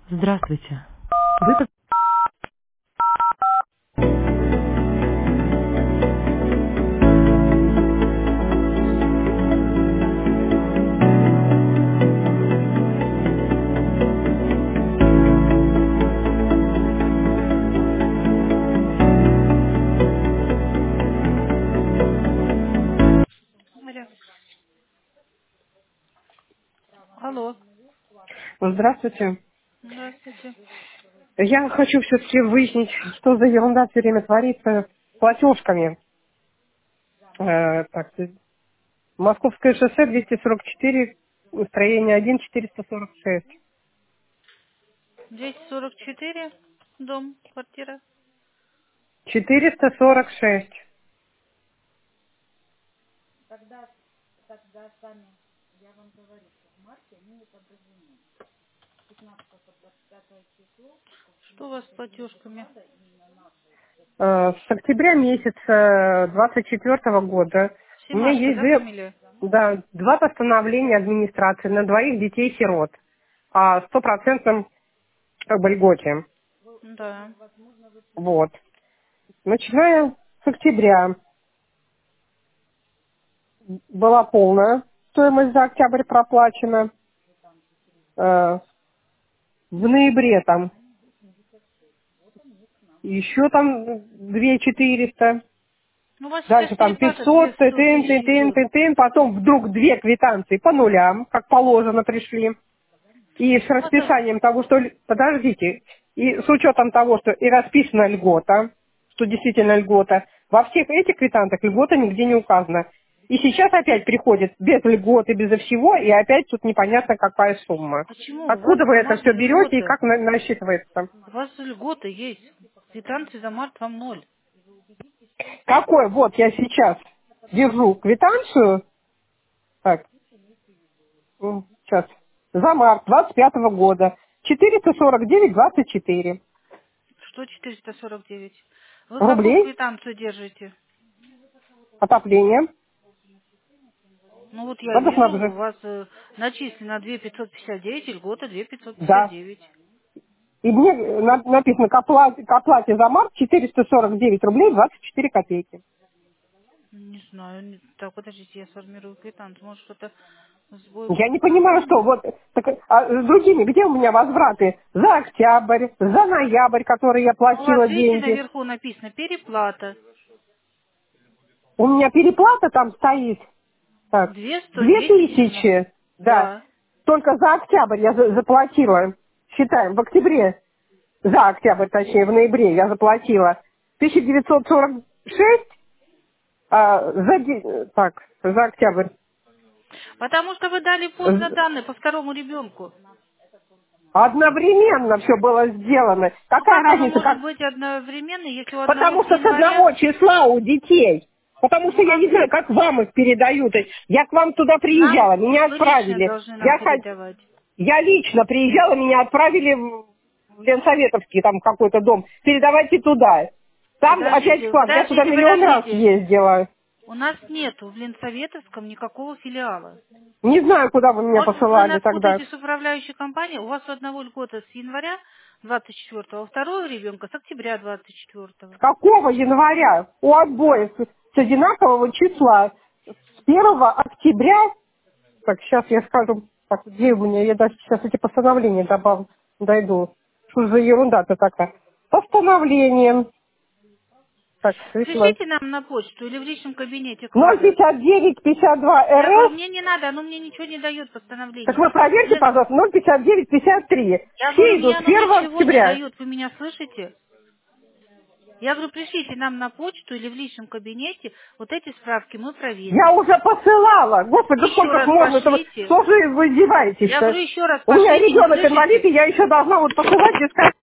Здравствуйте. Вы под- Алло. Алло. Здравствуйте. Здравствуйте. Я хочу все-таки выяснить, что за ерунда все время творится с платежками. Так, Московское шоссе 244, строение 1, 446. 244, дом, квартира. 446. Что у вас с платежками? С октября месяца 24 года у меня Семашко, есть да, фамилия? два постановления администрации на двоих детей-сирот о стопроцентном как бы льготе. Да. Вот. Начиная с октября была полная стоимость за октябрь проплачена. В ноябре там еще там 2400. Ну, у вас сейчас Дальше там переплата 500, 200 тын, тысяч тын, тын, идет. тын, тын. Потом вдруг две квитанции по нулям, как положено, пришли. И с расписанием того, что... Подождите. И с учетом того, что и расписана льгота, что действительно льгота, во всех этих квитанциях льгота нигде не указана. И сейчас опять приходит без льготы, безо всего, и опять тут непонятно какая сумма. Почему? Откуда вы У это нас все берете и льгота. как насчитывается? У вас льгота есть. Квитанции за март вам ноль. Какой? Вот я сейчас держу квитанцию. Так, сейчас. За март 25 года. 449,24 Что 449? Вы какую рублей. квитанцию держите? Отопление. Ну вот я вижу, у Водоснабжение. вас начислено 2559, льгота Да. 2559. И мне написано к оплате за март 449 рублей 24 копейки. Не знаю. Так, подождите, я сформирую квитанцию. Может, что-то сбой в Я не понимаю, что компьютере. вот так, с другими, где у меня возвраты за октябрь, за ноябрь, который я Ну, у вас, платила видите, деньги. наверху написано переплата. У меня переплата там стоит. Так, 210 на... 2000, да. Да. Только за октябрь я заплатила. Считаем, в октябре, за октябрь, точнее, в ноябре я заплатила 1946, так, за октябрь. Потому что вы дали поздно З- данные по второму ребенку. Одновременно все было сделано. Ну, Какая как оно разница, может как? быть одновременно, если у одного Потому с что с января... одного числа у детей. Потому Ну, что я а не знаю, как вам их передают. Я к вам туда нам... приезжала, меня Вы лично отправили. должны нам передавать. Я лично приезжала, меня отправили в Ленсоветовский, там какой-то дом. Передавайте туда. Там опять Подождите, склад. Я туда подождите, миллион раз подождите. ездила. У нас нету в Ленсоветовском никакого филиала. Не знаю, куда вы меня Может быть, вы посылали нас тогда. путаете с управляющей компанией? У вас у одного льгота с января 24-го, а у второго ребенка с октября 24-го. С какого января? У обоих с одинакового числа. С 1 октября. Так, сейчас я скажу. Так, где у меня? Я даже сейчас эти постановления добавлю. Дойду. Что за ерунда-то такая? Постановление. Так, светло. Пришлите нам на почту или в личном кабинете клада. 059-52 Я говорю, РС. мне не надо, оно мне ничего не дает Так постановление. вы проверьте, Мне- пожалуйста, 059-53. Я говорю, Все мне идут с оно 1 ничего не октября. дает, вы меня слышите? Я говорю, пришлите нам на почту или в личном кабинете, вот эти справки мы проверим. Я уже посылала. Господи, да Еще сколько ж раз можно этого? пошлите. Что же вы Я издеваетесь-то? говорю, еще раз У меня пошлите, не ребенок инвалид, слышите? и я еще должна вот посылать без